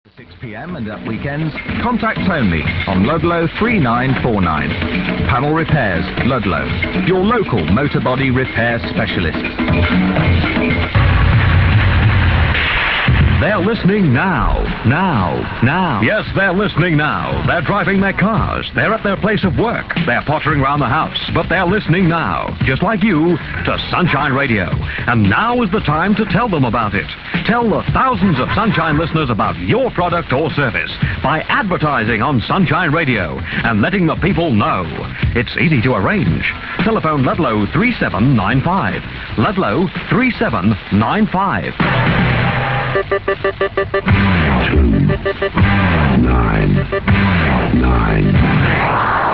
6 p.m. and at weekends, contact Tony on Ludlow 3949. Panel Repairs, Ludlow, your local motor body repair specialist. They're listening now. Yes, they're listening now. They're driving their cars. They're at their place of work. They're pottering around the house. But they're listening now, just like you, to Sunshine Radio. And now is the time to tell them about it. Tell the thousands of Sunshine listeners about your product or service by advertising on Sunshine Radio and letting the people know. It's easy to arrange. Telephone Ludlow 3795. Ludlow 3795. 2, 9, 9.